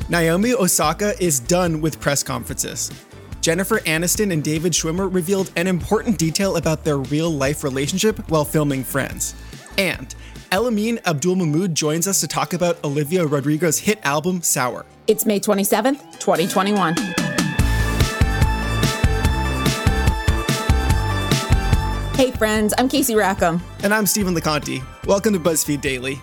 Naomi Osaka is done with press conferences. Jennifer Aniston and David Schwimmer revealed an important detail about their real-life relationship while filming Friends. And Elamine Abdulmahmood joins us to talk about Olivia Rodrigo's hit album, Sour. It's May 27th, 2021. Hey friends, I'm Casey Rackham. And I'm Stephen LeConte. Welcome to BuzzFeed Daily.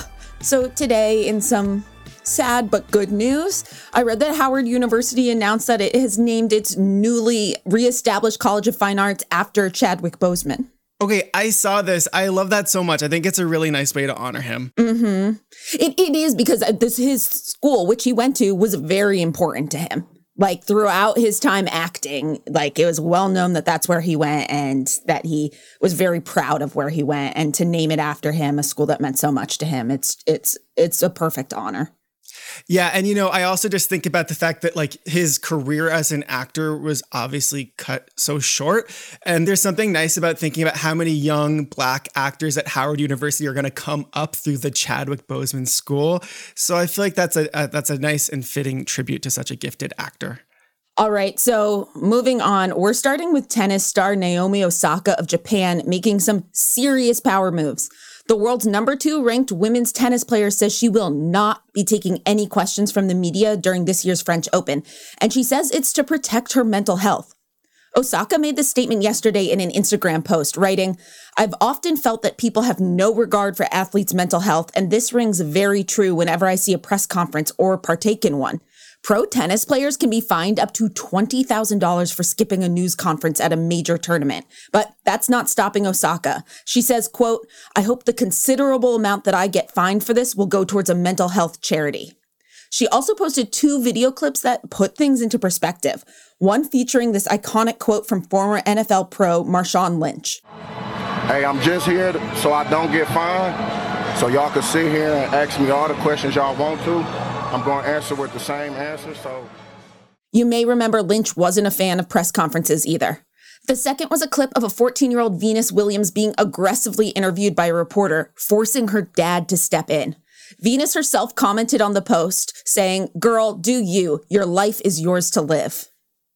So today, in some sad but good news, I read that Howard University announced that it has named its newly reestablished College of Fine Arts after Chadwick Boseman. Okay, I saw this. I love that so much. I think it's a really nice way to honor him. Mm-hmm. It is, because his school, which he went to, was very important to him. Like, throughout his time acting, like, it was well known that that's where he went and that he was very proud of where he went. And to name it after him, a school that meant so much to him, it's a perfect honor. Yeah. And, I also just think about the fact that, like, his career as an actor was obviously cut so short. And there's something nice about thinking about how many young Black actors at Howard University are going to come up through the Chadwick Boseman school. So I feel like that's a nice and fitting tribute to such a gifted actor. All right, so moving on, we're starting with tennis star Naomi Osaka of Japan making some serious power moves. The world's number 2 ranked women's tennis player says she will not be taking any questions from the media during this year's French Open, and she says it's to protect her mental health. Osaka made this statement yesterday in an Instagram post, writing, "I've often felt that people have no regard for athletes' mental health, and this rings very true whenever I see a press conference or partake in one. Pro tennis players can be fined up to $20,000 for skipping a news conference at a major tournament. But that's not stopping Osaka. She says, quote, "I hope the considerable amount that I get fined for this will go towards a mental health charity." She also posted 2 video clips that put things into perspective. One featuring this iconic quote from former NFL pro Marshawn Lynch. "Hey, I'm just here so I don't get fined. So y'all can sit here and ask me all the questions y'all want to. I'm going to answer with the same answer, so." You may remember Lynch wasn't a fan of press conferences either. The second was a clip of a 14-year-old Venus Williams being aggressively interviewed by a reporter, forcing her dad to step in. Venus herself commented on the post, saying, "Girl, do you. Your life is yours to live."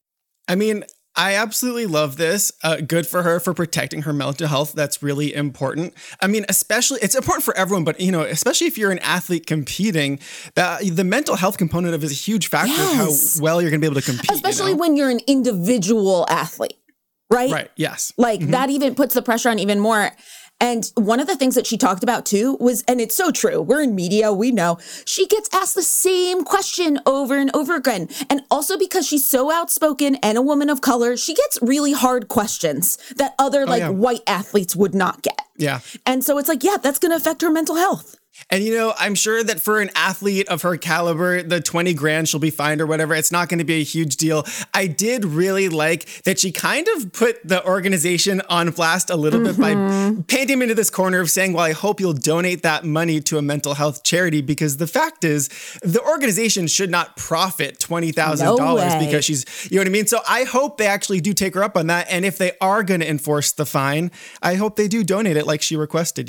I mean, I absolutely love this. Good for her for protecting her mental health. That's really important. I mean, especially, it's important for everyone, but, especially if you're an athlete competing, the mental health component of it is a huge factor of how well you're going to be able to compete. Especially when you're an individual athlete, right? Right, yes. Like, that even puts the pressure on even more. And one of the things that she talked about too was, and it's so true, we're in media, we know, she gets asked the same question over and over again. And also because she's so outspoken and a woman of color, she gets really hard questions that other white athletes would not get. Yeah. And so it's like, yeah, that's going to affect her mental health. And, I'm sure that for an athlete of her caliber, the 20 grand she'll be fined or whatever, it's not going to be a huge deal. I did really like that she kind of put the organization on blast a little bit by painting him into this corner of saying, well, I hope you'll donate that money to a mental health charity, because the fact is the organization should not profit $20,000 because she's, you know what I mean? So I hope they actually do take her up on that. And if they are going to enforce the fine, I hope they do donate it like she requested,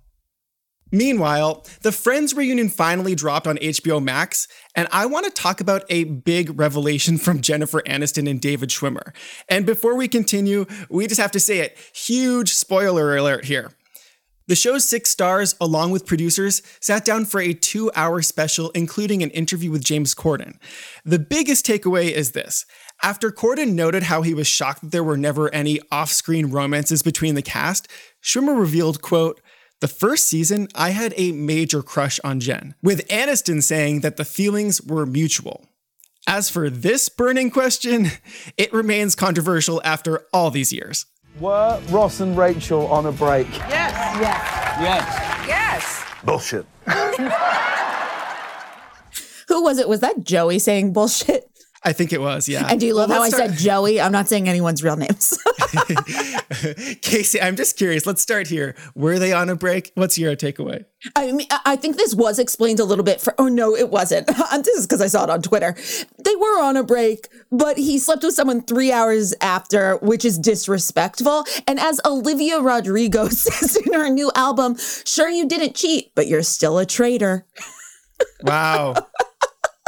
Meanwhile, the Friends reunion finally dropped on HBO Max, and I want to talk about a big revelation from Jennifer Aniston and David Schwimmer. And before we continue, we just have to say it, huge spoiler alert here. The show's 6 stars, along with producers, sat down for a 2-hour special, including an interview with James Corden. The biggest takeaway is this. After Corden noted how he was shocked that there were never any off-screen romances between the cast, Schwimmer revealed, quote, "The first season, I had a major crush on Jen, with Aniston saying that the feelings were mutual. As for this burning question, it remains controversial after all these years." Were Ross and Rachel on a break? Yes. Yes. Yes. Yes. Bullshit. Who was it? Was that Joey saying bullshit? I think it was, yeah. And do you love how I said Joey? I'm not saying anyone's real names. Casey, I'm just curious. Let's start here. Were they on a break? What's your takeaway? I mean, I think this was explained a little bit oh, no, it wasn't. This is because I saw it on Twitter. They were on a break, but he slept with someone 3 hours after, which is disrespectful. And as Olivia Rodrigo says in her new album, sure, you didn't cheat, but you're still a traitor. Wow.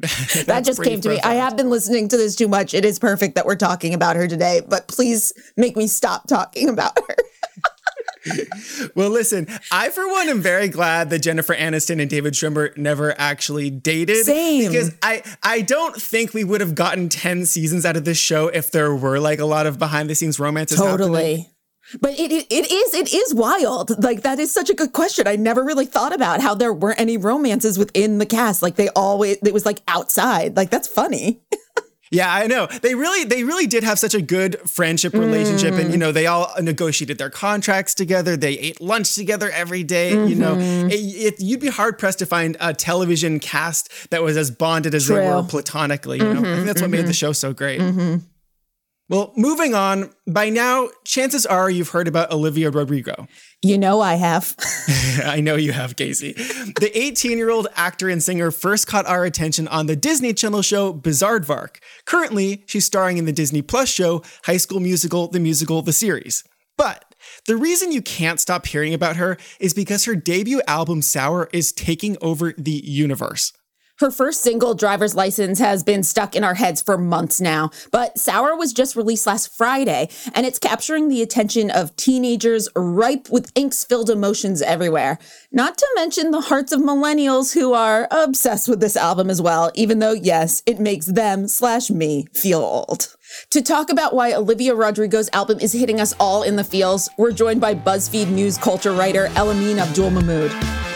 That just came to me. I have been listening to this too much. It is perfect that we're talking about her today, but please make me stop talking about her. Well, listen, I, for one, am very glad that Jennifer Aniston and David Schwimmer never actually dated. Same. Because I don't think we would have gotten 10 seasons out of this show if there were like a lot of behind the scenes romances happening. But it is wild. Like, that is such a good question. I never really thought about how there weren't any romances within the cast. Like, it was like outside. Like, that's funny. Yeah, I know. They really did have such a good friendship relationship. And, you know, they all negotiated their contracts together. They ate lunch together every day. You know, you'd be hard pressed to find a television cast that was as bonded as they were platonically. You know, I think that's what made the show so great. Well, moving on, by now, chances are you've heard about Olivia Rodrigo. You know I have. I know you have, Casey. The 18-year-old actor and singer first caught our attention on the Disney Channel show Bizaardvark. Currently, she's starring in the Disney Plus show High School Musical, the series. But the reason you can't stop hearing about her is because her debut album, Sour, is taking over the universe. Her first single, Driver's License, has been stuck in our heads for months now, but Sour was just released last Friday, and it's capturing the attention of teenagers ripe with angst-filled emotions everywhere. Not to mention the hearts of millennials who are obsessed with this album as well, even though, yes, it makes them/me feel old. To talk about why Olivia Rodrigo's album is hitting us all in the feels, we're joined by BuzzFeed News culture writer Elamine Abdul-Mahmoud.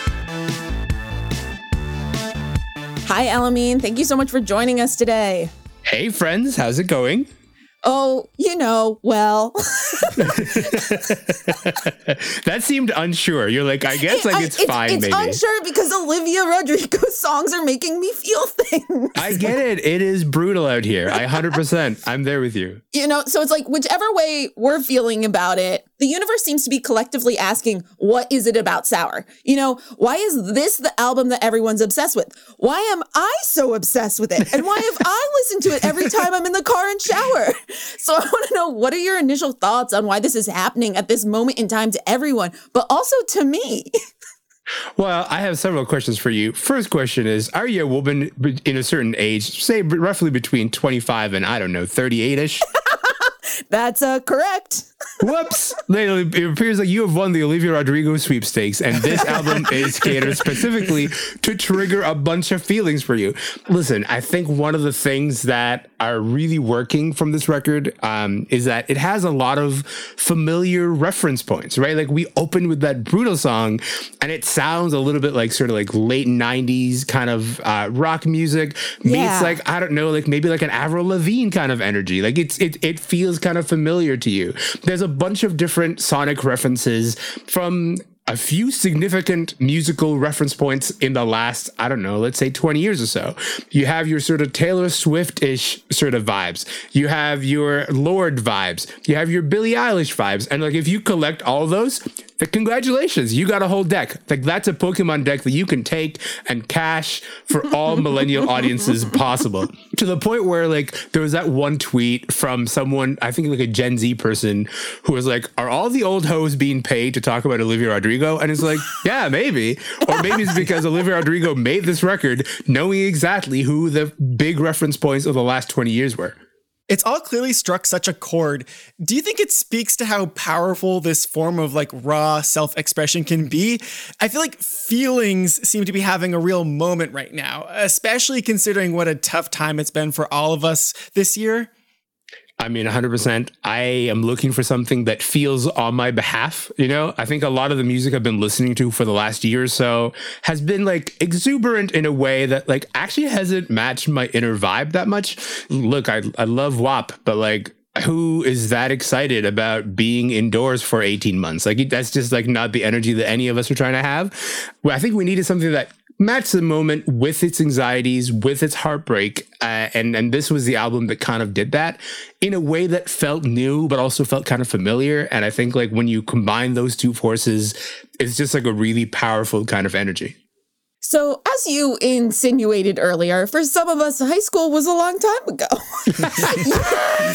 Hi, Elamine. Thank you so much for joining us today. Hey, friends. How's it going? Oh, you know, well. That seemed unsure. You're like, I guess it's fine, maybe. It's unsure because Olivia Rodrigo's songs are making me feel things. I get it. It is brutal out here. 100%. I'm there with you. You know, so it's like whichever way we're feeling about it, the universe seems to be collectively asking, what is it about Sour? You know, why is this the album that everyone's obsessed with? Why am I so obsessed with it? And why have I listened to it every time I'm in the car and shower? So I want to know, what are your initial thoughts on why this is happening at this moment in time to everyone, but also to me? Well, I have several questions for you. First question is, are you a woman in a certain age, say roughly between 25 and, I don't know, 38-ish? That's correct. Whoops. It appears like you have won the Olivia Rodrigo sweepstakes, and this album is catered specifically to trigger a bunch of feelings for you. Listen, I think one of the things that are really working from this record is that it has a lot of familiar reference points, right? Like, we opened with that Brutal song, and it sounds a little bit like sort of like late 90s kind of rock music. Yeah. It's like, I don't know, like maybe like an Avril Lavigne kind of energy. Like it feels kind of familiar to you. There's a bunch of different sonic references from a few significant musical reference points in the last, I don't know, let's say 20 years or so. You have your sort of Taylor Swift-ish sort of vibes. You have your Lorde vibes. You have your Billie Eilish vibes. And like, if you collect all of those, congratulations, you got a whole deck. Like, that's a Pokemon deck that you can take and cash for all millennial audiences possible. To the point where, like, there was that one tweet from someone, I think like a Gen Z person, who was like, are all the old hoes being paid to talk about Olivia Rodrigo? And it's like, yeah, maybe. Or maybe it's because Olivia Rodrigo made this record knowing exactly who the big reference points of the last 20 years were. It's all clearly struck such a chord. Do you think it speaks to how powerful this form of like raw self-expression can be? I feel like feelings seem to be having a real moment right now, especially considering what a tough time it's been for all of us this year. I mean, 100%. I am looking for something that feels on my behalf. You know, I think a lot of the music I've been listening to for the last year or so has been like exuberant in a way that like actually hasn't matched my inner vibe that much. Look, I love WAP, but like, who is that excited about being indoors for 18 months? Like, that's just like not the energy that any of us are trying to have. Well, I think we needed something that matched the moment with its anxieties, with its heartbreak. And this was the album that kind of did that in a way that felt new, but also felt kind of familiar. And I think like when you combine those two forces, it's just like a really powerful kind of energy. So, as you insinuated earlier, for some of us, high school was a long time ago.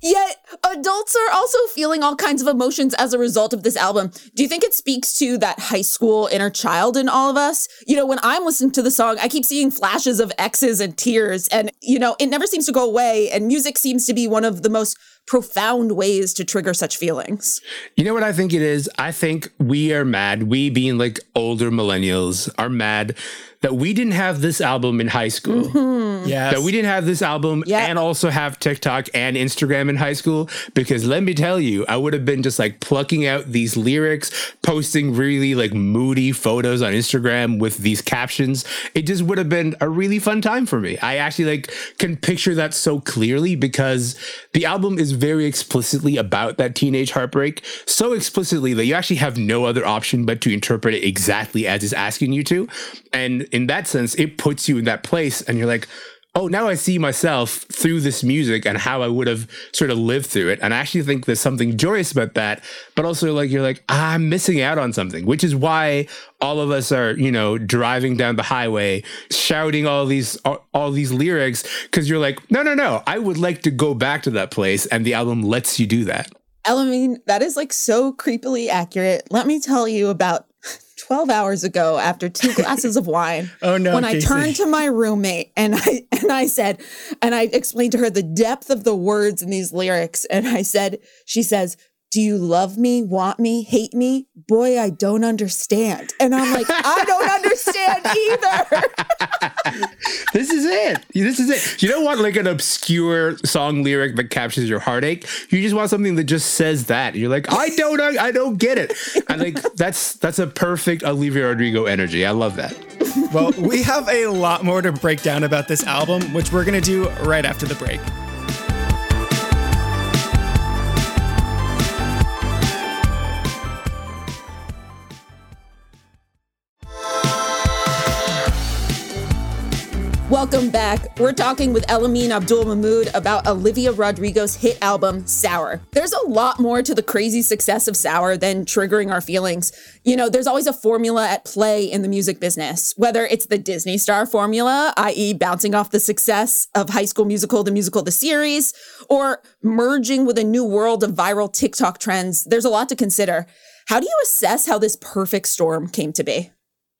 Yet adults are also feeling all kinds of emotions as a result of this album. Do you think it speaks to that high school inner child in all of us? When I'm listening to the song, I keep seeing flashes of X's and tears, and, it never seems to go away. And music seems to be one of the most profound ways to trigger such feelings. You know what I think it is? I think we are mad. We being like older millennials are mad that we didn't have this album in high school. Mm-hmm. Yes. That we didn't have this album and also have TikTok and Instagram in high school. Because let me tell you, I would have been just like plucking out these lyrics, posting really like moody photos on Instagram with these captions. It just would have been a really fun time for me. I actually can picture that so clearly because the album is very explicitly about that teenage heartbreak. So explicitly that you actually have no other option but to interpret it exactly as it's asking you to. And in that sense, it puts you in that place and you're like, oh, now I see myself through this music and how I would have sort of lived through it. And I actually think there's something joyous about that, but also you're like, I'm missing out on something, which is why all of us are, driving down the highway, shouting all these lyrics, because you're like, no, I would like to go back to that place. And the album lets you do that. Elamine, that is so creepily accurate. Let me tell you about 12 hours ago, after 2 glasses of wine, when I turned to my roommate and I said, and I explained to her the depth of the words in these lyrics. And she says, do you love me, want me, hate me? Boy, I don't understand. And I'm like, I don't understand either. This is it. You don't want an obscure song lyric that captures your heartache. You just want something that just says that. You're like, I don't get it. And that's a perfect Olivia Rodrigo energy. I love that. Well, we have a lot more to break down about this album, which we're going to do right after the break. Welcome back. We're talking with Elamine Abdul-Mahmoud about Olivia Rodrigo's hit album, Sour. There's a lot more to the crazy success of Sour than triggering our feelings. There's always a formula at play in the music business, whether it's the Disney Star formula, i.e. bouncing off the success of High School Musical, the series, or merging with a new world of viral TikTok trends. There's a lot to consider. How do you assess how this perfect storm came to be?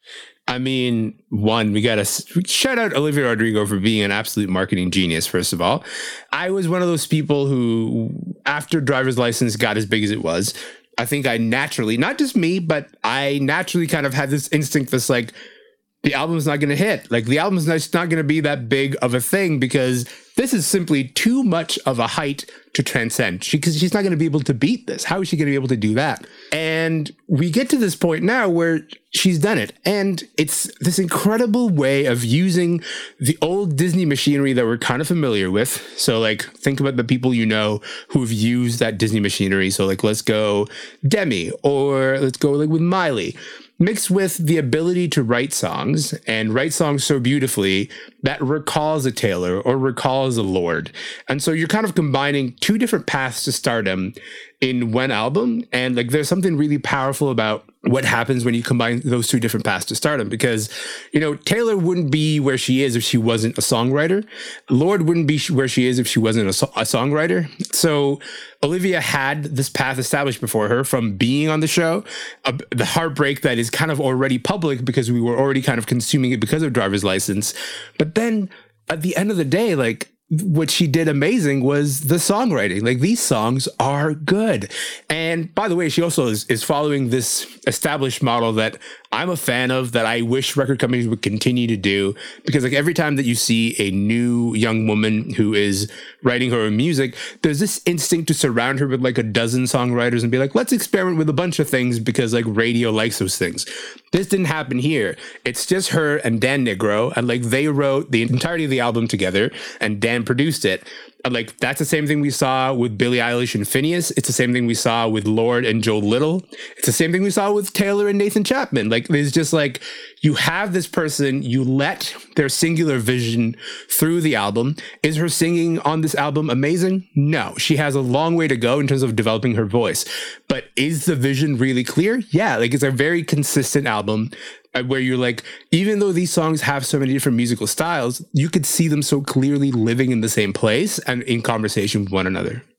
I mean, one, we got to shout out Olivia Rodrigo for being an absolute marketing genius, first of all. I was one of those people who, after Driver's License got as big as it was, I think I naturally, not just me, but I naturally kind of had this instinct that's like, the album's not going to hit. The album's not going to be that big of a thing because this is simply too much of a height to transcend. Because she's not going to be able to beat this. How is she going to be able to do that? And we get to this point now where she's done it. And it's this incredible way of using the old Disney machinery that we're kind of familiar with. So think about the people who have used that Disney machinery. So let's go Demi, or let's go with Miley. Mixed with the ability to write songs and write songs so beautifully that recalls a Taylor or recalls a Lorde. And so you're kind of combining 2 different paths to stardom in one album. And there's something really powerful about what happens when you combine those 2 different paths to stardom, because, Taylor wouldn't be where she is if she wasn't a songwriter. Lorde wouldn't be where she is if she wasn't a songwriter. So Olivia had this path established before her from being on the show, the heartbreak that is kind of already public because we were already kind of consuming it because of Driver's License. But then at the end of the day, what she did amazing was the songwriting. These songs are good. And by the way, she also is following this established model that I'm a fan of, that I wish record companies would continue to do, because every time that you see a new young woman who is writing her own music, there's this instinct to surround her with a dozen songwriters and be like, let's experiment with a bunch of things because radio likes those things. This didn't happen here. It's just her and Dan Nigro, and they wrote the entirety of the album together and Dan produced it. And that's the same thing we saw with Billie Eilish and Phineas. It's the same thing we saw with Lorde and Joe Little. It's the same thing we saw with Taylor and Nathan Chapman. There's just you have this person, you let their singular vision through the album. Is her singing on this album amazing? No, she has a long way to go in terms of developing her voice. But is the vision really clear? Yeah, it's a very consistent album where you're even though these songs have so many different musical styles, you could see them so clearly living in the same place and in conversation with one another.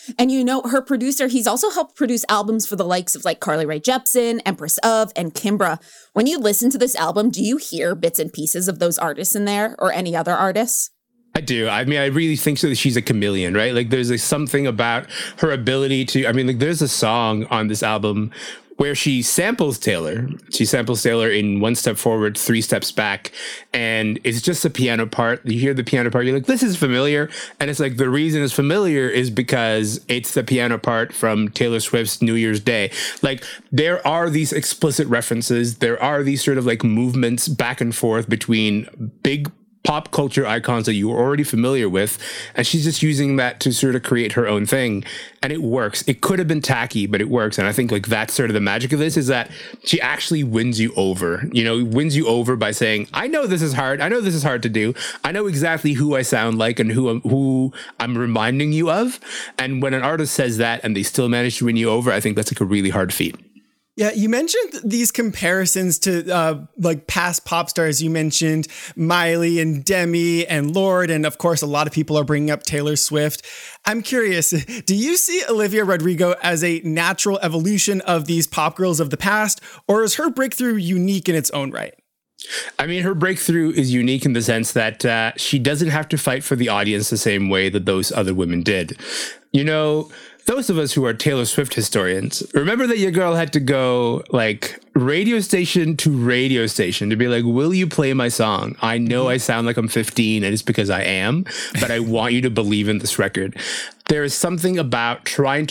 And her producer, he's also helped produce albums for the likes of like Carly Rae Jepsen, Empress of, and Kimbra. When you listen to this album, do you hear bits and pieces of those artists in there or any other artists? I do. I mean, I really think so that she's a chameleon, right? Like there's something about her ability to, there's a song on this album where she samples Taylor. She samples Taylor in One Step Forward, Three Steps Back. And it's just a piano part. You hear the piano part, you're like, this is familiar. And it's like, the reason it's familiar is because it's the piano part from Taylor Swift's New Year's Day. Like, there are these explicit references. There are these sort of like movements back and forth between big pop culture icons that you were already familiar with, and she's just using that to sort of create her own thing, and it works. It could have been tacky, but it works, and I think like that's sort of the magic of this, is that she actually wins you over. Wins you over by saying, I know this is hard. I know this is hard to do. I know exactly who I sound like and who I'm reminding you of. And when an artist says that and they still manage to win you over, I think that's like a really hard feat. Yeah, you mentioned these comparisons to like past pop stars. You mentioned Miley and Demi and Lorde, and of course, a lot of people are bringing up Taylor Swift. I'm curious, do you see Olivia Rodrigo as a natural evolution of these pop girls of the past, or is her breakthrough unique in its own right? I mean, her breakthrough is unique in the sense that she doesn't have to fight for the audience the same way that those other women did. Those of us who are Taylor Swift historians, remember that your girl had to go like radio station to radio station to be like, will you play my song? I know I sound like I'm 15 and it's because I am, but I want you to believe in this record. There is something about trying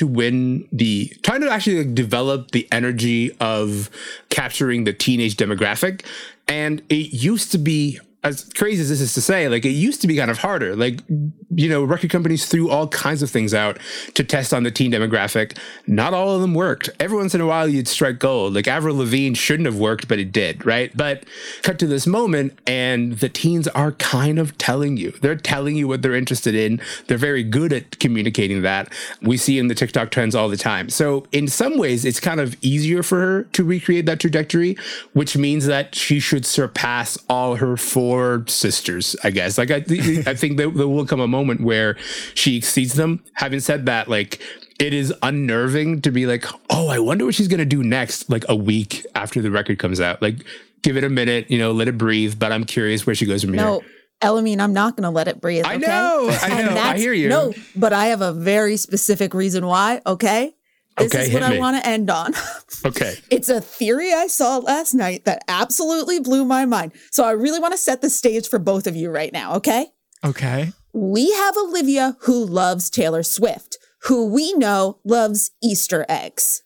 to actually like develop the energy of capturing the teenage demographic. And it used to be, as crazy as this is to say, like it used to be kind of harder. Like, record companies threw all kinds of things out to test on the teen demographic. Not all of them worked. Every once in a while you'd strike gold. Like Avril Lavigne shouldn't have worked, but it did, right? But cut to this moment and the teens are kind of telling you. They're telling you what they're interested in. They're very good at communicating that. We see in the TikTok trends all the time. So in some ways, it's kind of easier for her to recreate that trajectory, which means that she should surpass all her four sisters, I guess. Like I think there will come a moment where she exceeds them. Having said that, like it is unnerving to be like, oh, I wonder what she's gonna do next, like a week after the record comes out. Like give it a minute, let it breathe, but I'm curious where she goes from here. No, Elamine, I'm not gonna let it breathe. Okay? I know, I hear you. No, but I have a very specific reason why, okay? This is what I want to end on. Okay. It's a theory I saw last night that absolutely blew my mind. So I really want to set the stage for both of you right now, okay? Okay. We have Olivia who loves Taylor Swift, who we know loves Easter eggs.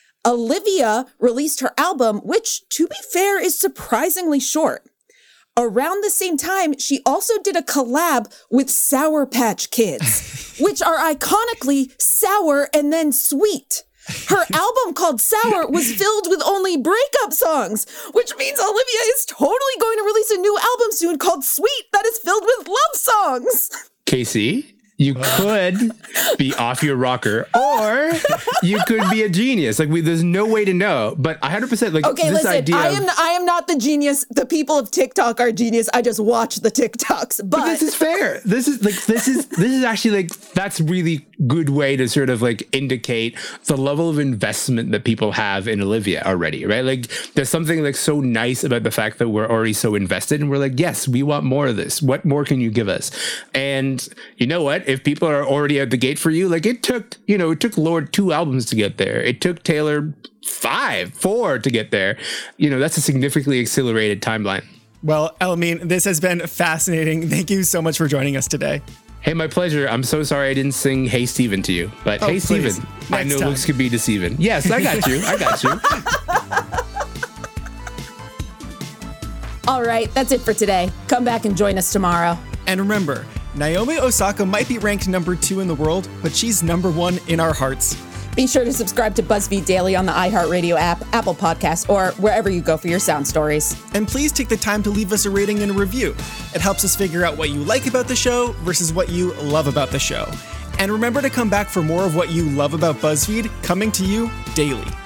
Olivia released her album, which, to be fair, is surprisingly short. Around the same time, she also did a collab with Sour Patch Kids, which are iconically sour and then sweet. Her album called Sour was filled with only breakup songs, which means Olivia is totally going to release a new album soon called Sweet that is filled with love songs. Casey, you could be off your rocker, or you could be a genius. Like there's no way to know. But 100%, like okay, this listen, idea. I am not the genius. The people of TikTok are genius. I just watch the TikToks. But this is fair. This is actually like that's really good way to sort of like indicate the level of investment that people have in Olivia already, right? Like there's something like so nice about the fact that we're already so invested and we're like, yes, we want more of this. What more can you give us? And you know what? If people are already at the gate for you, like it took Lorde 2 albums to get there. It took Taylor 4 to get there. That's a significantly accelerated timeline. Well, Elamine, this has been fascinating. Thank you so much for joining us today. Hey, my pleasure. I'm so sorry I didn't sing Hey Steven to you, but hey please. Steven, Next I know time. looks could be deceiving. Yes, I got you. all right, that's it for today. Come back and join us tomorrow. And remember, Naomi Osaka might be ranked number 2 in the world, but she's number 1 in our hearts. Be sure to subscribe to BuzzFeed Daily on the iHeartRadio app, Apple Podcasts, or wherever you go for your sound stories. And please take the time to leave us a rating and a review. It helps us figure out what you like about the show versus what you love about the show. And remember to come back for more of what you love about BuzzFeed, coming to you daily.